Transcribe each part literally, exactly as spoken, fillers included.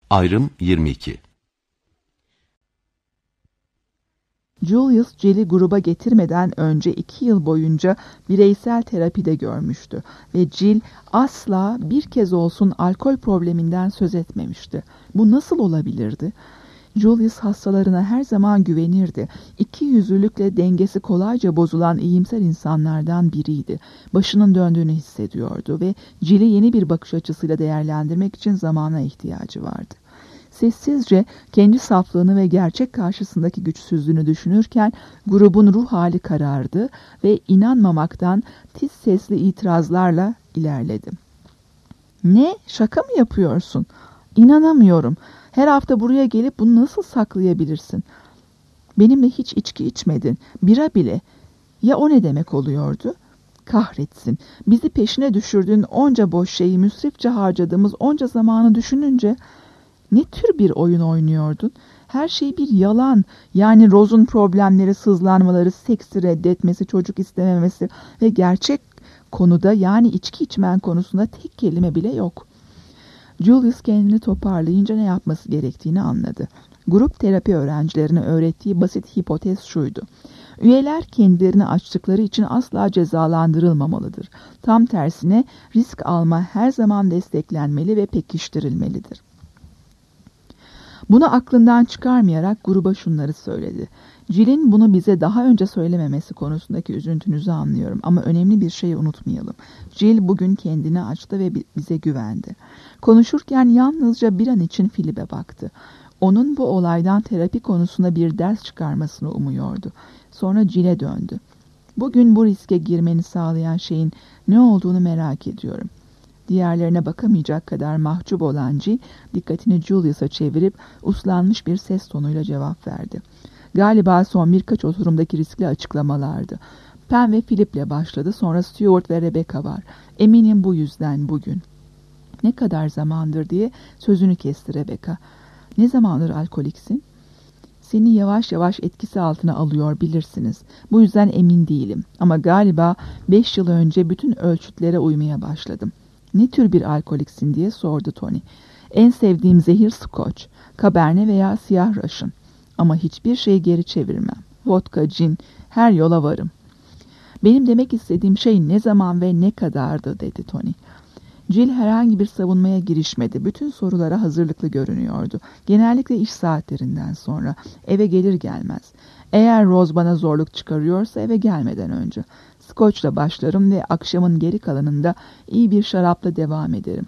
Ayrım yirmi iki. Julius, Jill'i gruba getirmeden önce iki yıl boyunca bireysel terapide görmüştü ve Jill asla bir kez olsun alkol probleminden söz etmemişti. Bu nasıl olabilirdi? Julius hastalarına her zaman güvenirdi. İki yüzlülükle dengesi kolayca bozulan iyimser insanlardan biriydi. Başının döndüğünü hissediyordu ve Jill'i yeni bir bakış açısıyla değerlendirmek için zamana ihtiyacı vardı. Sessizce kendi saflığını ve gerçek karşısındaki güçsüzlüğünü düşünürken grubun ruh hali karardı ve inanmamaktan tiz sesli itirazlarla ilerledi. "Ne? Şaka mı yapıyorsun? İnanamıyorum. Her hafta buraya gelip bunu nasıl saklayabilirsin? Benimle hiç içki içmedin. Bira bile. Ya o ne demek oluyordu? Kahretsin. Bizi peşine düşürdüğün onca boş şeyi, müsrifçe harcadığımız onca zamanı düşününce ne tür bir oyun oynuyordun? Her şey bir yalan. Yani Rose'un problemleri, sızlanmaları, seksi reddetmesi, çocuk istememesi ve gerçek konuda, yani içki içmen konusunda tek kelime bile yok." Julius kendini toparlayınca ne yapması gerektiğini anladı. Grup terapi öğrencilerine öğrettiği basit hipotez şuydu: üyeler kendilerini açtıkları için asla cezalandırılmamalıdır. Tam tersine risk alma her zaman desteklenmeli ve pekiştirilmelidir. Bunu aklından çıkarmayarak gruba şunları söyledi: "Jill'in bunu bize daha önce söylememesi konusundaki üzüntünüzü anlıyorum ama önemli bir şeyi unutmayalım. Jill bugün kendini açtı ve bize güvendi." Konuşurken yalnızca bir an için Philip'e baktı. Onun bu olaydan terapi konusunda bir ders çıkarmasını umuyordu. Sonra Jill'e döndü. "Bugün bu riske girmeni sağlayan şeyin ne olduğunu merak ediyorum." Diğerlerine bakamayacak kadar mahcup olan Jill, dikkatini Julius'a çevirip uslanmış bir ses tonuyla cevap verdi. Galiba son birkaç oturumdaki riskli açıklamalardı. Pam ve Philip'le başladı, sonra Stuart ve Rebecca var. "Eminim bu yüzden bugün." "Ne kadar zamandır?" diye sözünü kesti Rebecca. "Ne zamandır alkoliksin?" "Seni yavaş yavaş etkisi altına alıyor, bilirsiniz. Bu yüzden emin değilim. Ama galiba beş yıl önce bütün ölçütlere uymaya başladım." "Ne tür bir alkoliksin?" diye sordu Tony. "En sevdiğim zehir Scotch, Cabernet veya siyah Russian. Ama hiçbir şeyi geri çevirmem. Vodka, cin, her yola varım." "Benim demek istediğim şey ne zaman ve ne kadardı?" dedi Tony. Jill herhangi bir savunmaya girişmedi. Bütün sorulara hazırlıklı görünüyordu. Genellikle iş saatlerinden sonra, eve gelir gelmez. "Eğer Rose bana zorluk çıkarıyorsa eve gelmeden önce. Scotch'la başlarım ve akşamın geri kalanında iyi bir şarapla devam ederim.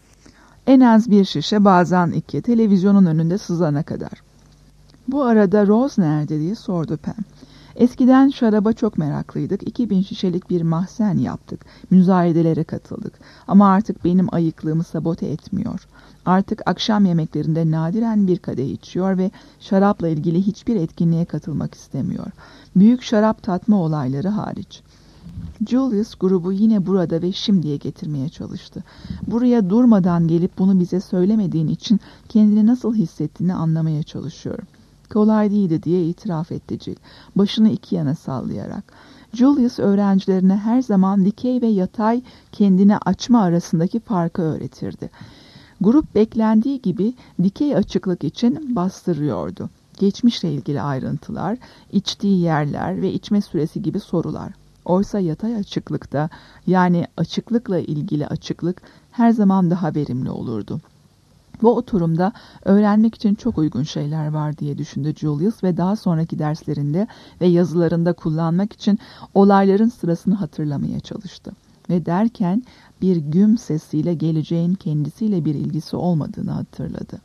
En az bir şişe, bazen iki, televizyonun önünde sızana kadar." "Bu arada Rose nerede?" diye sordu Pam. "Eskiden şaraba çok meraklıydık. iki bin şişelik bir mahzen yaptık. Müzayedelere katıldık. Ama artık benim ayıklığımı sabote etmiyor. Artık akşam yemeklerinde nadiren bir kadeh içiyor ve şarapla ilgili hiçbir etkinliğe katılmak istemiyor. Büyük şarap tatma olayları hariç." Julius grubu yine burada ve şimdiye getirmeye çalıştı. "Buraya durmadan gelip bunu bize söylemediğin için kendini nasıl hissettiğini anlamaya çalışıyorum." "Kolay değildi," diye itiraf etti Jill, başını iki yana sallayarak. Julius öğrencilerine her zaman dikey ve yatay kendini açma arasındaki farkı öğretirdi. Grup beklendiği gibi dikey açıklık için bastırıyordu. Geçmişle ilgili ayrıntılar, içtiği yerler ve içme süresi gibi sorular. Oysa yatay açıklıkta, yani açıklıkla ilgili açıklık her zaman daha verimli olurdu. Bu oturumda öğrenmek için çok uygun şeyler var diye düşündü Julius ve daha sonraki derslerinde ve yazılarında kullanmak için olayların sırasını hatırlamaya çalıştı. Ve derken bir güm sesiyle geleceğin kendisiyle bir ilgisi olmadığını hatırladı.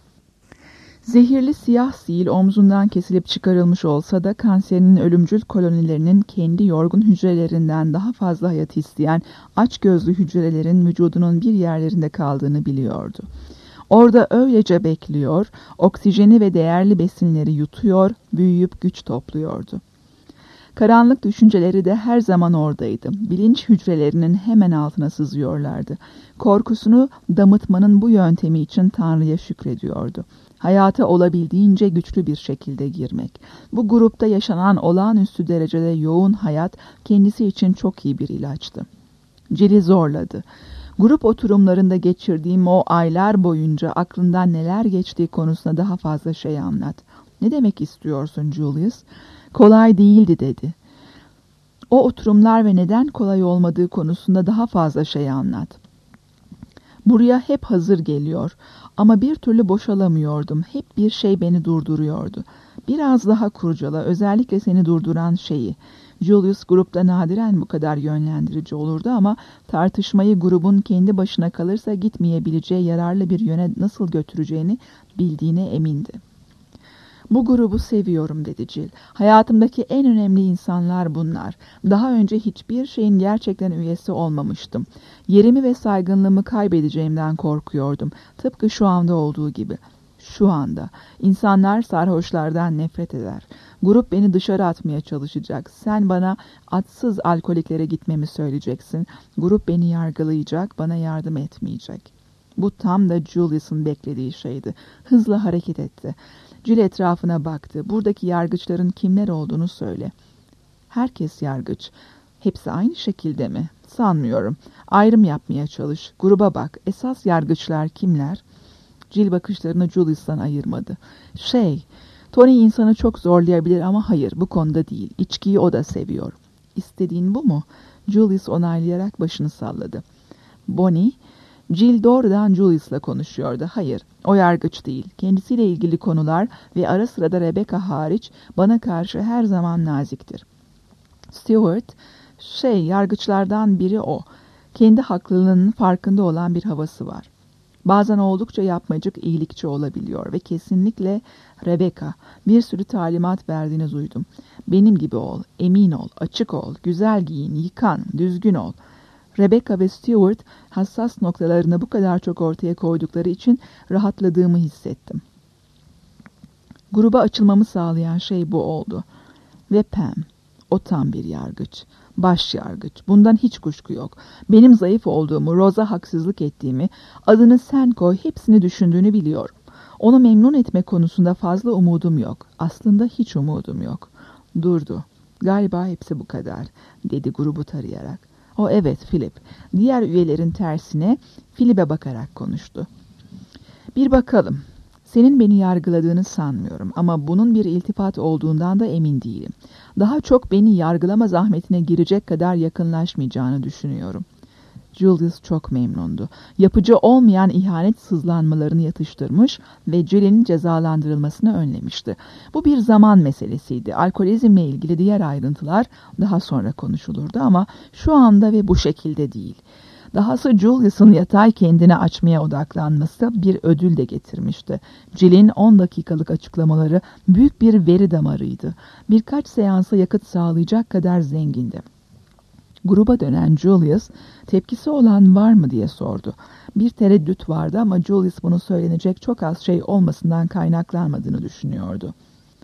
Zehirli siyah sil omzundan kesilip çıkarılmış olsa da kanserinin ölümcül kolonilerinin kendi yorgun hücrelerinden daha fazla hayat isteyen açgözlü hücrelerin vücudunun bir yerlerinde kaldığını biliyordu. Orada öylece bekliyor, oksijeni ve değerli besinleri yutuyor, büyüyüp güç topluyordu. Karanlık düşünceleri de her zaman oradaydı. Bilinç hücrelerinin hemen altına sızıyorlardı. Korkusunu damıtmanın bu yöntemi için Tanrı'ya şükrediyordu. Hayata olabildiğince güçlü bir şekilde girmek. Bu grupta yaşanan olağanüstü derecede yoğun hayat kendisi için çok iyi bir ilaçtı. Jill'i zorladı. Grup oturumlarında geçirdiğim o aylar boyunca aklından neler geçtiği konusunda daha fazla şey anlat. Ne demek istiyorsun Julius? Kolay değildi dedi. O oturumlar ve neden kolay olmadığı konusunda daha fazla şey anlat. Buraya hep hazır geliyor ama bir türlü boşalamıyordum. Hep bir şey beni durduruyordu. Biraz daha kurcala, özellikle seni durduran şeyi. Julius grupta nadiren bu kadar yönlendirici olurdu ama tartışmayı grubun kendi başına kalırsa gitmeyebileceği yararlı bir yöne nasıl götüreceğini bildiğine emindi. Bu grubu seviyorum dedi Jill. Hayatımdaki en önemli insanlar bunlar. Daha önce hiçbir şeyin gerçekten üyesi olmamıştım. Yerimi ve saygınlığımı kaybedeceğimden korkuyordum. Tıpkı şu anda olduğu gibi. Şu anda. İnsanlar sarhoşlardan nefret eder. Grup beni dışarı atmaya çalışacak. Sen bana atsız alkoliklere gitmemi söyleyeceksin. Grup beni yargılayacak, bana yardım etmeyecek. Bu tam da Julius'un beklediği şeydi. Hızla hareket etti. Jill etrafına baktı. Buradaki yargıçların kimler olduğunu söyle. Herkes yargıç. Hepsi aynı şekilde mi? Sanmıyorum. Ayrım yapmaya çalış. Gruba bak. Esas yargıçlar kimler? Jill bakışlarını Julius'tan ayırmadı. Şey, Tony insanı çok zorlayabilir ama hayır, bu konuda değil. İçkiyi o da seviyor. İstediğin bu mu? Julius onaylayarak başını salladı. Bonnie, Jill doğrudan Julius'la konuşuyordu. Hayır, o yargıç değil. Kendisiyle ilgili konular ve ara sıra da Rebecca hariç bana karşı her zaman naziktir. Stewart, şey, yargıçlardan biri o. Kendi haklılığının farkında olan bir havası var. Bazen oldukça yapmacık, iyilikçi olabiliyor ve kesinlikle Rebecca, bir sürü talimat verdiğini duydum. Benim gibi ol, emin ol, açık ol, güzel giyin, yıkan, düzgün ol. Rebecca ve Stewart hassas noktalarını bu kadar çok ortaya koydukları için rahatladığımı hissettim. Gruba açılmamı sağlayan şey bu oldu. Ve Pam, o tam bir yargıç. Baş yargıç. Bundan hiç kuşku yok. Benim zayıf olduğumu, Rose'a haksızlık ettiğimi, adını sen koy, hepsini düşündüğünü biliyorum. Onu memnun etme konusunda fazla umudum yok. Aslında hiç umudum yok. Durdu. Galiba hepsi bu kadar, dedi grubu tarayarak. O evet Philip. Diğer üyelerin tersine Philip'e bakarak konuştu. Bir bakalım. Senin beni yargıladığını sanmıyorum ama bunun bir iltifat olduğundan da emin değilim. Daha çok beni yargılama zahmetine girecek kadar yakınlaşmayacağını düşünüyorum. Julius çok memnundu. Yapıcı olmayan ihanet sızlanmalarını yatıştırmış ve Jill'in cezalandırılmasını önlemişti. Bu bir zaman meselesiydi. Alkolizmle ilgili diğer ayrıntılar daha sonra konuşulurdu ama şu anda ve bu şekilde değil. Dahası Julius'un yatay kendini açmaya odaklanması bir ödül de getirmişti. Jill'in on dakikalık açıklamaları büyük bir veri damarıydı. Birkaç seansa yakıt sağlayacak kadar zengindi. Gruba dönen Julius, tepkisi olan var mı diye sordu. Bir tereddüt vardı ama Julius bunu söylenecek çok az şey olmasından kaynaklanmadığını düşünüyordu.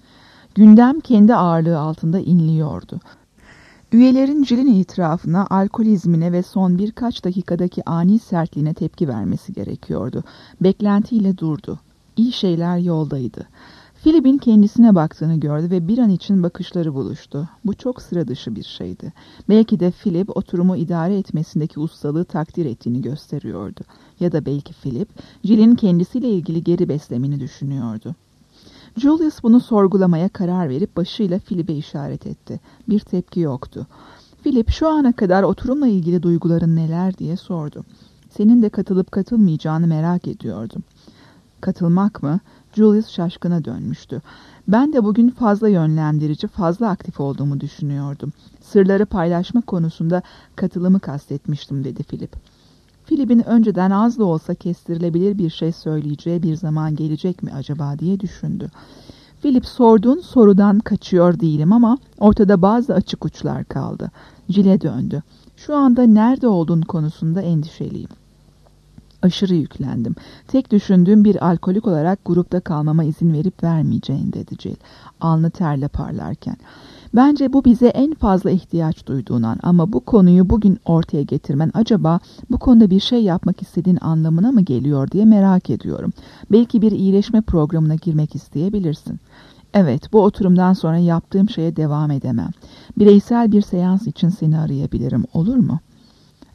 Gündem kendi ağırlığı altında inliyordu. Üyelerin Jill'in itirafına, alkolizmine ve son birkaç dakikadaki ani sertliğine tepki vermesi gerekiyordu. Beklentiyle durdu. İyi şeyler yoldaydı. Philip'in kendisine baktığını gördü ve bir an için bakışları buluştu. Bu çok sıra dışı bir şeydi. Belki de Philip oturumu idare etmesindeki ustalığı takdir ettiğini gösteriyordu. Ya da belki Philip, Jill'in kendisiyle ilgili geri beslemini düşünüyordu. Julius bunu sorgulamaya karar verip başıyla Philip'e işaret etti. Bir tepki yoktu. Philip şu ana kadar oturumla ilgili duyguların neler diye sordu. Senin de katılıp katılmayacağını merak ediyordum. Katılmak mı? Julius şaşkına dönmüştü. Ben de bugün fazla yönlendirici, fazla aktif olduğumu düşünüyordum. Sırları paylaşma konusunda katılımı kastetmiştim, dedi Philip. Philip'in önceden az da olsa kestirilebilir bir şey söyleyeceği bir zaman gelecek mi acaba diye düşündü. Philip, sorduğun sorudan kaçıyor değilim ama ortada bazı açık uçlar kaldı. Jill'e döndü. Şu anda nerede olduğun konusunda endişeliyim. Aşırı yüklendim. Tek düşündüğüm bir alkolik olarak grupta kalmama izin verip vermeyeceğin, dedi Jill, alnı terle parlarken. Bence bu bize en fazla ihtiyaç duyduğundan ama bu konuyu bugün ortaya getirmen acaba bu konuda bir şey yapmak istediğin anlamına mı geliyor diye merak ediyorum. Belki bir iyileşme programına girmek isteyebilirsin. Evet, bu oturumdan sonra yaptığım şeye devam edemem. Bireysel bir seans için seni arayabilirim, olur mu?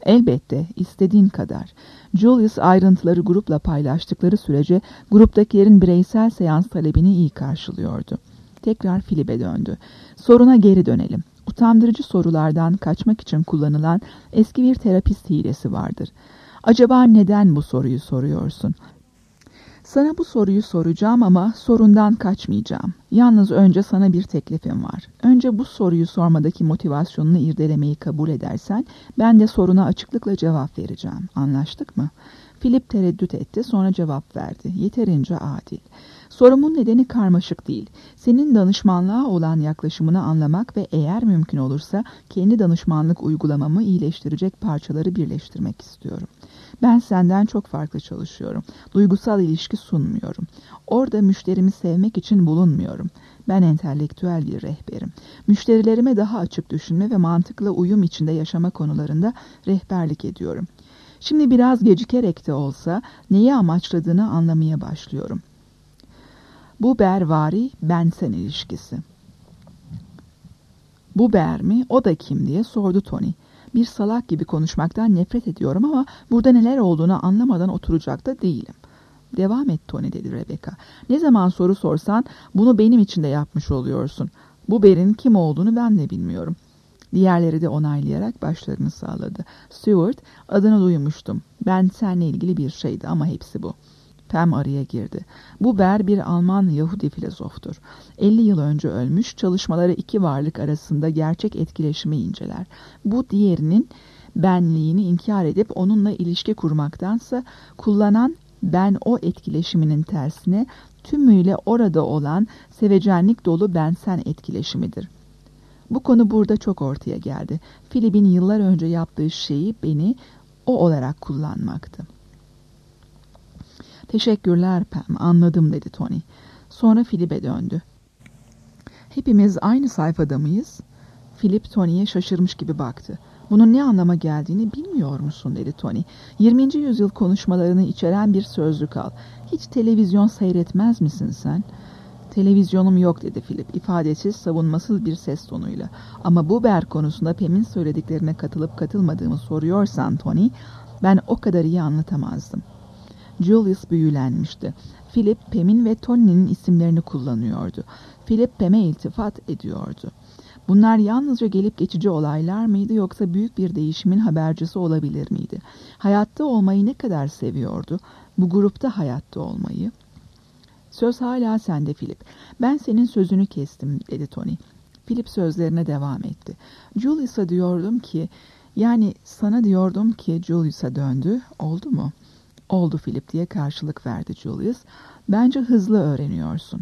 Elbette, istediğin kadar. Julius ayrıntıları grupla paylaştıkları sürece gruptakilerin bireysel seans talebini iyi karşılıyordu. Tekrar Philip'e döndü. Soruna geri dönelim. Utandırıcı sorulardan kaçmak için kullanılan eski bir terapist hilesi vardır. Acaba neden bu soruyu soruyorsun? Sana bu soruyu soracağım ama sorundan kaçmayacağım. Yalnız önce sana bir teklifim var. Önce bu soruyu sormadaki motivasyonunu irdelemeyi kabul edersen, ben de soruna açıklıkla cevap vereceğim. Anlaştık mı? Philip tereddüt etti, sonra cevap verdi. Yeterince adil. Sorumun nedeni karmaşık değil. Senin danışmanlığa olan yaklaşımını anlamak ve eğer mümkün olursa kendi danışmanlık uygulamamı iyileştirecek parçaları birleştirmek istiyorum. Ben senden çok farklı çalışıyorum. Duygusal ilişki sunmuyorum. Orada müşterimi sevmek için bulunmuyorum. Ben entelektüel bir rehberim. Müşterilerime daha açık düşünme ve mantıkla uyum içinde yaşama konularında rehberlik ediyorum. Şimdi biraz gecikerek de olsa neyi amaçladığını anlamaya başlıyorum. Bu bervari ben-sen ilişkisi. Bu ber mi, o da kim diye sordu Tony. Bir salak gibi konuşmaktan nefret ediyorum ama burada neler olduğunu anlamadan oturacak da değilim. Devam et Tony, dedi Rebecca. Ne zaman soru sorsan bunu benim için de yapmış oluyorsun. Bu berin kim olduğunu ben de bilmiyorum. Diğerleri de onaylayarak başlarını sağladı. Stewart, adını duymuştum. Ben seninle ilgili bir şeydi ama hepsi bu. Pam araya girdi. Bu ber bir Alman Yahudi filozoftur. elli yıl önce ölmüş, çalışmaları iki varlık arasında gerçek etkileşimi inceler. Bu diğerinin benliğini inkar edip onunla ilişki kurmaktansa kullanan ben o etkileşiminin tersine tümüyle orada olan sevecenlik dolu ben-sen etkileşimidir. Bu konu burada çok ortaya geldi. Philip'in yıllar önce yaptığı şeyi beni o olarak kullanmaktı. Teşekkürler Pam, anladım, dedi Tony. Sonra Philip'e döndü. Hepimiz aynı sayfada mıyız? Philip Tony'ye şaşırmış gibi baktı. Bunun ne anlama geldiğini bilmiyor musun, dedi Tony. yirminci yüzyıl konuşmalarını içeren bir sözlük al. Hiç televizyon seyretmez misin sen? Televizyonum yok, dedi Philip, ifadesiz, savunmasız bir ses tonuyla. Ama bu ber konusunda Pam'in söylediklerine katılıp katılmadığımı soruyorsan Tony, ben o kadar iyi anlatamazdım. Julius büyülenmişti. Philip, Pam'in ve Tony'nin isimlerini kullanıyordu. Philip, Pam'e iltifat ediyordu. Bunlar yalnızca gelip geçici olaylar mıydı yoksa büyük bir değişimin habercisi olabilir miydi? Hayatta olmayı ne kadar seviyordu? Bu grupta hayatta olmayı. Söz hala sende Philip. Ben senin sözünü kestim, dedi Tony. Philip sözlerine devam etti. Julius'a diyordum ki, yani sana diyordum ki Julius'a döndü. Oldu mu? Oldu Philip, diye karşılık verdi Julius. Bence hızlı öğreniyorsun.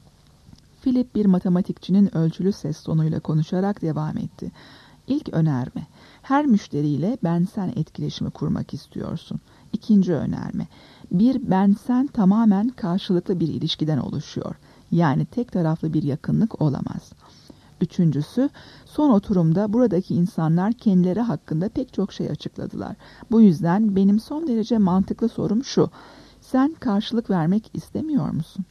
Philip bir matematikçinin ölçülü ses tonuyla konuşarak devam etti. İlk önerme. Her müşteriyle ben-sen etkileşimi kurmak istiyorsun. İkinci önerme. Bir ben-sen tamamen karşılıklı bir ilişkiden oluşuyor. Yani tek taraflı bir yakınlık olamaz. Üçüncüsü, son oturumda buradaki insanlar kendileri hakkında pek çok şey açıkladılar. Bu yüzden benim son derece mantıklı sorum şu. Sen karşılık vermek istemiyor musun?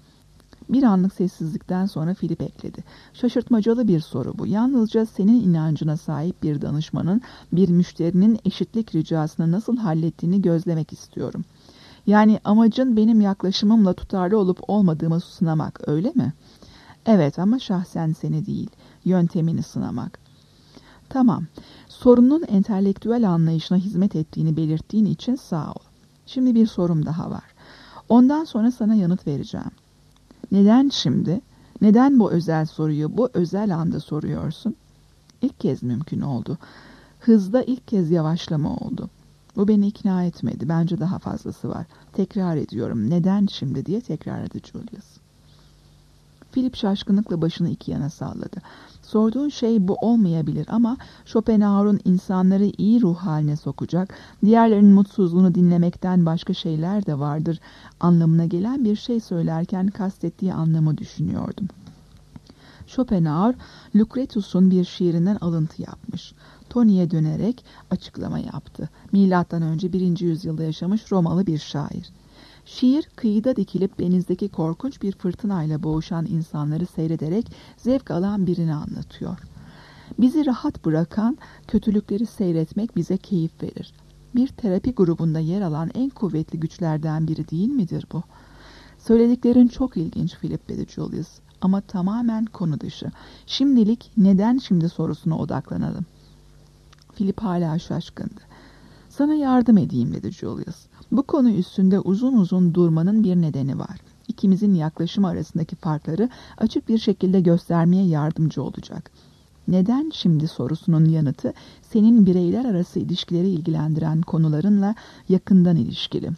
Bir anlık sessizlikten sonra Philip ekledi. Şaşırtmacalı bir soru bu. Yalnızca senin inancına sahip bir danışmanın bir müşterinin eşitlik ricasını nasıl hallettiğini gözlemek istiyorum. Yani amacın benim yaklaşımımla tutarlı olup olmadığımı sınamak, öyle mi? Evet, ama şahsen seni değil, yöntemini sınamak. Tamam, sorunun entelektüel anlayışına hizmet ettiğini belirttiğin için sağ ol. Şimdi bir sorum daha var. Ondan sonra sana yanıt vereceğim. Neden şimdi? Neden bu özel soruyu bu özel anda soruyorsun? İlk kez mümkün oldu. Hızda ilk kez yavaşlama oldu. Bu beni ikna etmedi. Bence daha fazlası var. Tekrar ediyorum. Neden şimdi diye tekrarladı Julius. Philip şaşkınlıkla başını iki yana salladı. Sorduğun şey bu olmayabilir ama Schopenhauer'un insanları iyi ruh haline sokacak, diğerlerinin mutsuzluğunu dinlemekten başka şeyler de vardır anlamına gelen bir şey söylerken kastettiği anlamı düşünüyordum. Schopenhauer, Lucretius'un bir şiirinden alıntı yapmış. Tony'ye dönerek açıklama yaptı. Milattan önce birinci yüzyılda yaşamış Romalı bir şair. Şiir, kıyıda dikilip denizdeki korkunç bir fırtınayla boğuşan insanları seyrederek zevk alan birini anlatıyor. Bizi rahat bırakan kötülükleri seyretmek bize keyif verir. Bir terapi grubunda yer alan en kuvvetli güçlerden biri değil midir bu? Söylediklerin çok ilginç Philip, dedi Julius. Ama tamamen konu dışı. Şimdilik neden şimdi sorusuna odaklanalım. Philip hala şaşkındı. Sana yardım edeyim, dedi Julius. Bu konu üstünde uzun uzun durmanın bir nedeni var. İkimizin yaklaşımı arasındaki farkları açık bir şekilde göstermeye yardımcı olacak. Neden şimdi sorusunun yanıtı senin bireyler arası ilişkileri ilgilendiren konularınla yakından ilişkili.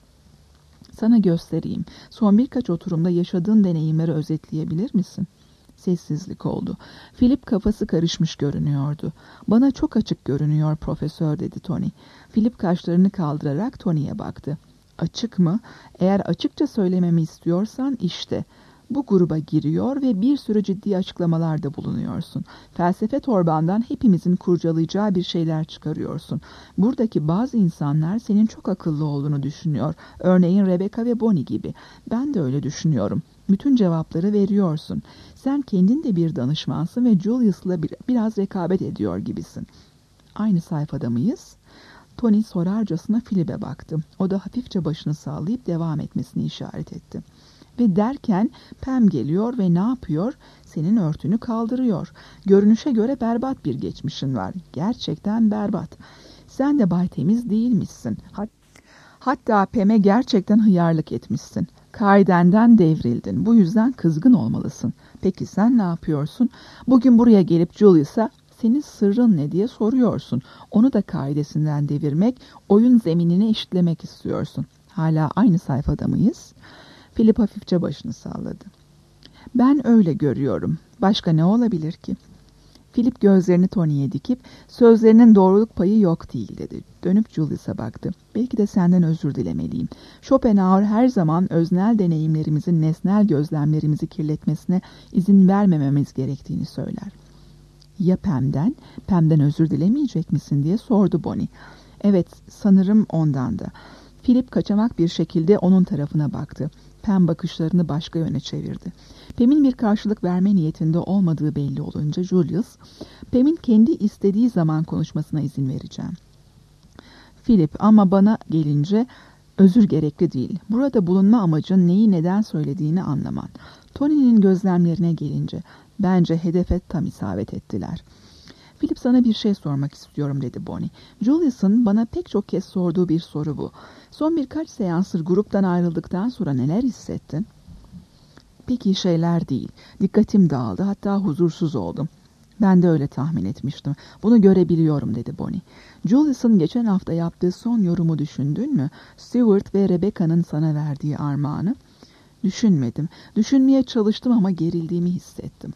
Sana göstereyim. Son birkaç oturumda yaşadığın deneyimleri özetleyebilir misin? Sessizlik oldu. Philip kafası karışmış görünüyordu. Bana çok açık görünüyor profesör, dedi Tony. Philip kaşlarını kaldırarak Tony'ye baktı. Açık mı? Eğer açıkça söylememi istiyorsan işte. Bu gruba giriyor ve bir sürü ciddi açıklamalarda bulunuyorsun. Felsefe torbandan hepimizin kurcalayacağı bir şeyler çıkarıyorsun. Buradaki bazı insanlar senin çok akıllı olduğunu düşünüyor. Örneğin Rebecca ve Bonnie gibi. Ben de öyle düşünüyorum. Bütün cevapları veriyorsun. Sen kendin de bir danışmansın ve Julius'la bir, biraz rekabet ediyor gibisin. Aynı sayfada mıyız? Tony sorarcasına Philip'e baktı. O da hafifçe başını sallayıp devam etmesini işaret etti. Ve derken Pam geliyor ve ne yapıyor? Senin örtünü kaldırıyor. Görünüşe göre berbat bir geçmişin var. Gerçekten berbat. Sen de Bay Temiz değilmişsin. Hat Hatta Pam'e gerçekten hıyarlık etmişsin. Kaidenden devrildin. Bu yüzden kızgın olmalısın. Peki sen ne yapıyorsun? Bugün buraya gelip Julius'a senin sırrın ne diye soruyorsun. Onu da kaidesinden devirmek, oyun zeminini eşitlemek istiyorsun. Hala aynı sayfada mıyız? Philip hafifçe başını salladı. Ben öyle görüyorum. Başka ne olabilir ki? Philip gözlerini Tony'ye dikip sözlerinin doğruluk payı yok değil, dedi. Dönüp Julius'a baktı. Belki de senden özür dilemeliyim. Schopenhauer her zaman öznel deneyimlerimizin nesnel gözlemlerimizi kirletmesine izin vermememiz gerektiğini söyler. Ya Pam'den? Pam'den özür dilemeyecek misin diye sordu Bonnie. Evet, sanırım ondan da. Philip kaçamak bir şekilde onun tarafına baktı. Pam bakışlarını başka yöne çevirdi. Pam'in bir karşılık verme niyetinde olmadığı belli olunca Julius, Pam'in kendi istediği zaman konuşmasına izin vereceğim. Philip, ama bana gelince özür gerekli değil. Burada bulunma amacın neyi neden söylediğini anlaman. Tony'nin gözlemlerine gelince bence hedefe tam isabet ettiler. Philip, sana bir şey sormak istiyorum, dedi Bonnie. Julius'un bana pek çok kez sorduğu bir soru bu. Son birkaç seansır gruptan ayrıldıktan sonra neler hissettin? Pek iyi şeyler değil. Dikkatim dağıldı, hatta huzursuz oldum. Ben de öyle tahmin etmiştim. Bunu görebiliyorum, dedi Bonnie. Julius'un geçen hafta yaptığı son yorumu düşündün mü? Stewart ve Rebecca'nın sana verdiği armağanı. Düşünmedim. Düşünmeye çalıştım ama gerildiğimi hissettim.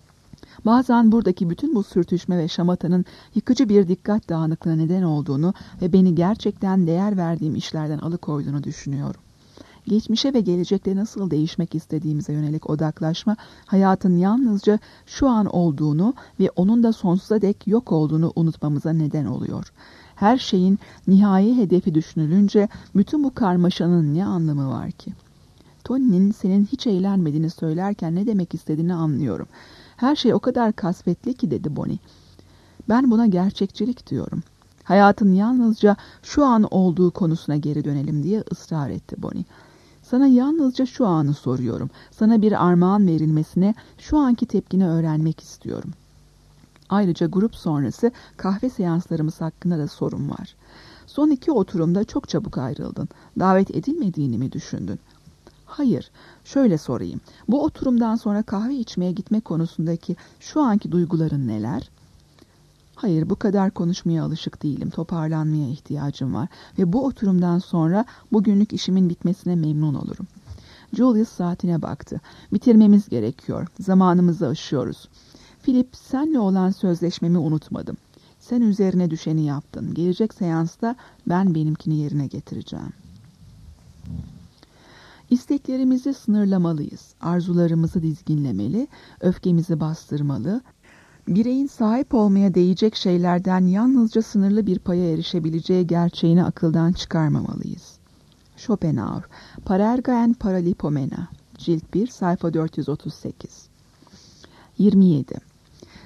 Bazen buradaki bütün bu sürtüşme ve şamatanın yıkıcı bir dikkat dağınıklığına neden olduğunu ve beni gerçekten değer verdiğim işlerden alıkoyduğunu düşünüyorum. Geçmişe ve gelecekte nasıl değişmek istediğimize yönelik odaklaşma, hayatın yalnızca şu an olduğunu ve onun da sonsuza dek yok olduğunu unutmamıza neden oluyor. Her şeyin nihai hedefi düşünülünce bütün bu karmaşanın ne anlamı var ki? Tony'nin senin hiç eğlenmediğini söylerken ne demek istediğini anlıyorum. Her şey o kadar kasvetli ki, dedi Bonnie. Ben buna gerçekçilik diyorum. Hayatın yalnızca şu an olduğu konusuna geri dönelim diye ısrar etti Bonnie. Sana yalnızca şu anı soruyorum. Sana bir armağan verilmesine şu anki tepkini öğrenmek istiyorum. Ayrıca grup sonrası kahve seanslarımız hakkında da sorun var. Son iki oturumda çok çabuk ayrıldın. Davet edilmediğini mi düşündün? Hayır, şöyle sorayım. Bu oturumdan sonra kahve içmeye gitme konusundaki şu anki duyguların neler? Hayır, bu kadar konuşmaya alışık değilim. Toparlanmaya ihtiyacım var. Ve bu oturumdan sonra bugünlük işimin bitmesine memnun olurum. Julius saatine baktı. Bitirmemiz gerekiyor. Zamanımızı aşıyoruz. Philip, senle olan sözleşmemi unutmadım. Sen üzerine düşeni yaptın. Gelecek seansta ben benimkini yerine getireceğim. İsteklerimizi sınırlamalıyız. Arzularımızı dizginlemeli, öfkemizi bastırmalı. Bireyin sahip olmaya değecek şeylerden yalnızca sınırlı bir paya erişebileceği gerçeğini akıldan çıkarmamalıyız. Schopenhauer, Parerga and Paralipomena, Cilt bir, sayfa dört yüz otuz sekiz. yirmi yedi.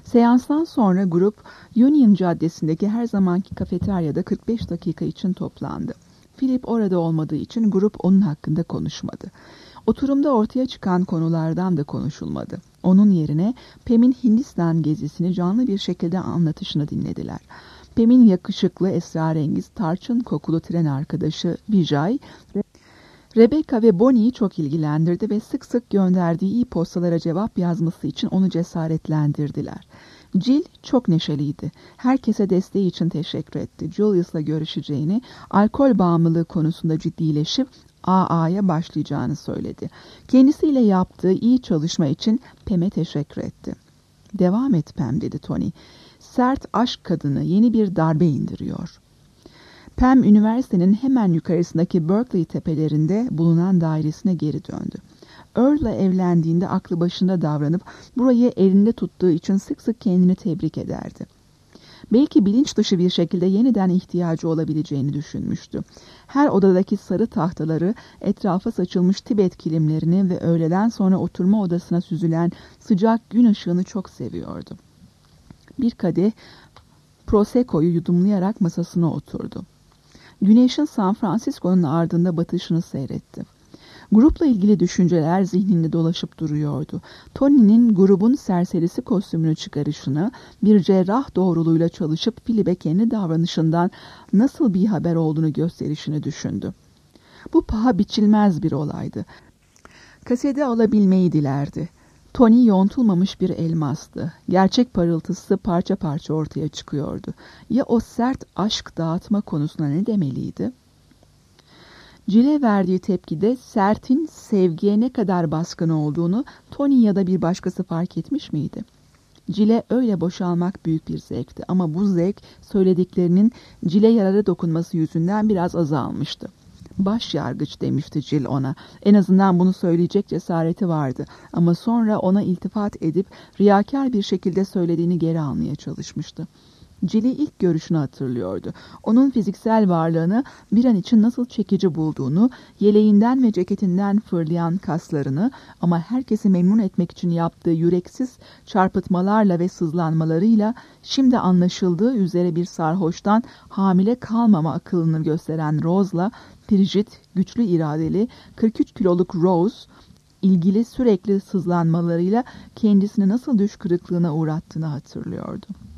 Seanstan sonra grup Union Caddesi'ndeki her zamanki kafeteryada kırk beş dakika için toplandı. Philip orada olmadığı için grup onun hakkında konuşmadı. Oturumda ortaya çıkan konulardan da konuşulmadı. Onun yerine Pam'in Hindistan gezisini canlı bir şekilde anlatışını dinlediler. Pam'in yakışıklı, esrarengiz, tarçın kokulu tren arkadaşı Vijay, Rebecca ve Bonnie'yi çok ilgilendirdi ve sık sık gönderdiği e-postalara cevap yazması için onu cesaretlendirdiler. Jill çok neşeliydi. Herkese desteği için teşekkür etti. Julius'la görüşeceğini, alkol bağımlılığı konusunda ciddileşip A A'ya başlayacağını söyledi. Kendisiyle yaptığı iyi çalışma için Pam'e teşekkür etti. "Devam et Pam," dedi Tony. "Sert aşk kadını yeni bir darbe indiriyor." Pam, üniversitenin hemen yukarısındaki Berkeley tepelerinde bulunan dairesine geri döndü. Earl'la evlendiğinde aklı başında davranıp burayı elinde tuttuğu için sık sık kendini tebrik ederdi. Belki bilinç dışı bir şekilde yeniden ihtiyacı olabileceğini düşünmüştü. Her odadaki sarı tahtaları, etrafa saçılmış Tibet kilimlerini ve öğleden sonra oturma odasına süzülen sıcak gün ışığını çok seviyordu. Bir kadeh Prosecco'yu yudumlayarak masasına oturdu. Güneşin San Francisco'nun ardında batışını seyretti. Grupla ilgili düşünceler zihninde dolaşıp duruyordu. Tony'nin grubun serserisi kostümünü çıkarışını, bir cerrah doğruluğuyla çalışıp Philip'e kendi davranışından nasıl bir haber olduğunu gösterişini düşündü. Bu paha biçilmez bir olaydı. Kasede alabilmeyi dilerdi. Tony yontulmamış bir elmastı. Gerçek parıltısı parça parça ortaya çıkıyordu. Ya o sert aşk dağıtma konusuna ne demeliydi? Jill'e verdiği tepkide sertin sevgiye ne kadar baskın olduğunu Tony ya da bir başkası fark etmiş miydi? Jill'e öyle boşalmak büyük bir zevkti ama bu zevk söylediklerinin Jill'e yararı dokunması yüzünden biraz azalmıştı. "Başyargıç," demişti Jill ona. En azından bunu söyleyecek cesareti vardı. Ama sonra ona iltifat edip riyakar bir şekilde söylediğini geri almaya çalışmıştı. Jill'i ilk görüşünü hatırlıyordu. Onun fiziksel varlığını bir an için nasıl çekici bulduğunu, yeleğinden ve ceketinden fırlayan kaslarını ama herkesi memnun etmek için yaptığı yüreksiz çarpıtmalarla ve sızlanmalarıyla şimdi anlaşıldığı üzere bir sarhoştan hamile kalmama akılını gösteren Rose'la Bridget, güçlü iradeli kırk üç kiloluk Rose, ilgili sürekli sızlanmalarıyla kendisini nasıl düş kırıklığına uğrattığını hatırlıyordu.